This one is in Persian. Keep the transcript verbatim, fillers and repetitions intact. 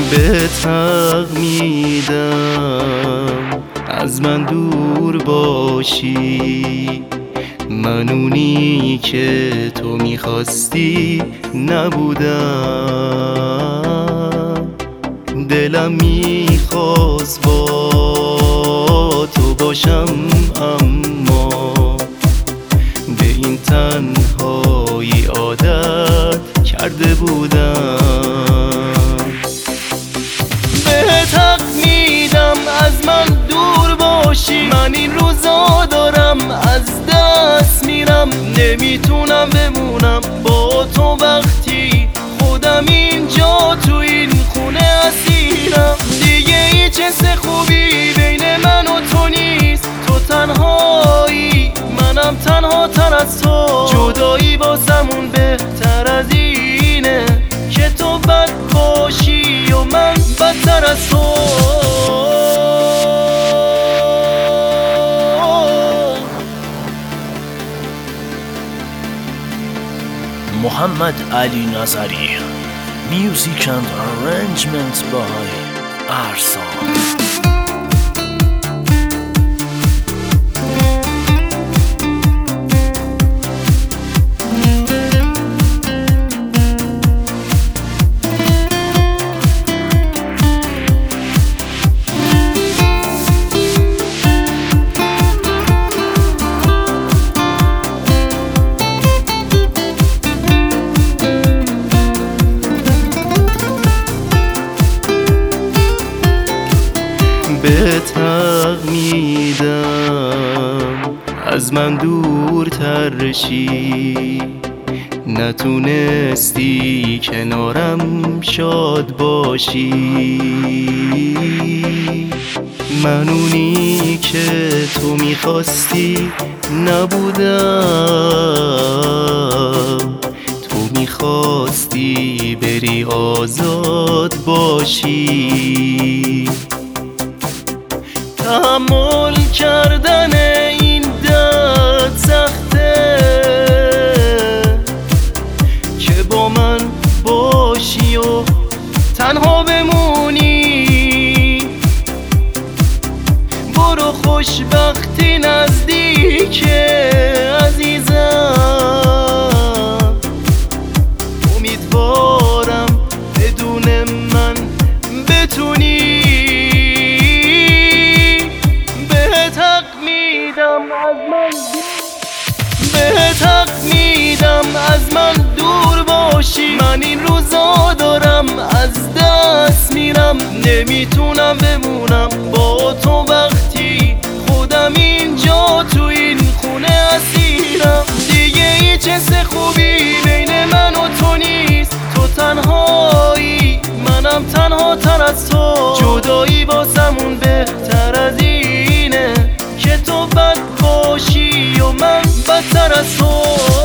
بهت حق میدم از من دور باشی، من اونی که تو میخواستی نبودم. دلم میخواست با تو باشم اما به این تنهایی عادت کرده بودم. بهت حق میدم از من دور باشی، من این روزا دارم از دست میرم، نمیتونم بمونم با تو وقتی خودم اینجا تو این خونه اسیرم. دیگه هیچ حس خوبی بین من و تو نیست، تو تنهایی منم تنها تر از تو. جدایی واسمون بهتر از اینه که تو بد باشی و من بدتر از تو. Muhammad Ali Nazari. Music and arrangements by Arsan. بهت حق میدم از من دورتر شی، نتونستی کنارم شاد باشی. من اونی که تو میخواستی نبودم، تو میخواستی بری آزاد باشی. تحمل کردن این درد سخته که با من باشی و تنها بمونی. برو خوشبختی نزدیکه عزیزم، امیدوارم بدون من بتونی. بهت حق میدم از من دور باشی، من این روزا دارم از دست میرم، نمیتونم بمونم با تو وقتی خودم اینجا تو این خونه اسیرم. دیگه هیچ حس خوبی بین من و تو نیست، تو تنهایی منم تنها تر از تو. جدایی واسمون بهتر از اینه که تو بد باشی و من بدتر از تو.